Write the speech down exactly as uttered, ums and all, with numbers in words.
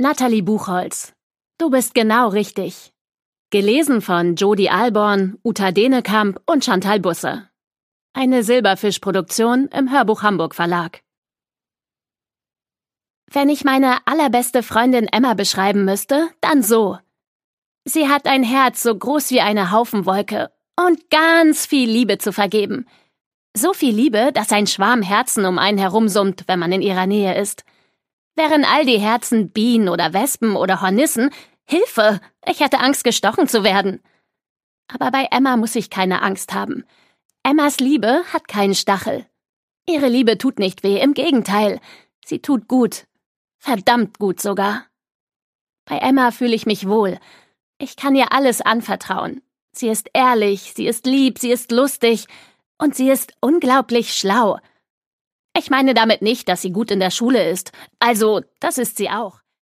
Natalie Buchholz. Du bist genau richtig. Gelesen von Jodi Alborn, Uta Denekamp und Chantal Busse. Eine Silberfisch-Produktion im Hörbuch Hamburg Verlag. Wenn ich meine allerbeste Freundin Emma beschreiben müsste, dann so. Sie hat ein Herz so groß wie eine Haufenwolke und ganz viel Liebe zu vergeben. So viel Liebe, dass ein Schwarm Herzen um einen herumsummt, wenn man in ihrer Nähe ist. Wären all die Herzen Bienen oder Wespen oder Hornissen, Hilfe, ich hätte Angst, gestochen zu werden. Aber bei Emma muss ich keine Angst haben. Emmas Liebe hat keinen Stachel. Ihre Liebe tut nicht weh, im Gegenteil. Sie tut gut. Verdammt gut sogar. Bei Emma fühle ich mich wohl. Ich kann ihr alles anvertrauen. Sie ist ehrlich, sie ist lieb, sie ist lustig und sie ist unglaublich schlau. Ich meine damit nicht, dass sie gut in der Schule ist. Also, das ist sie auch.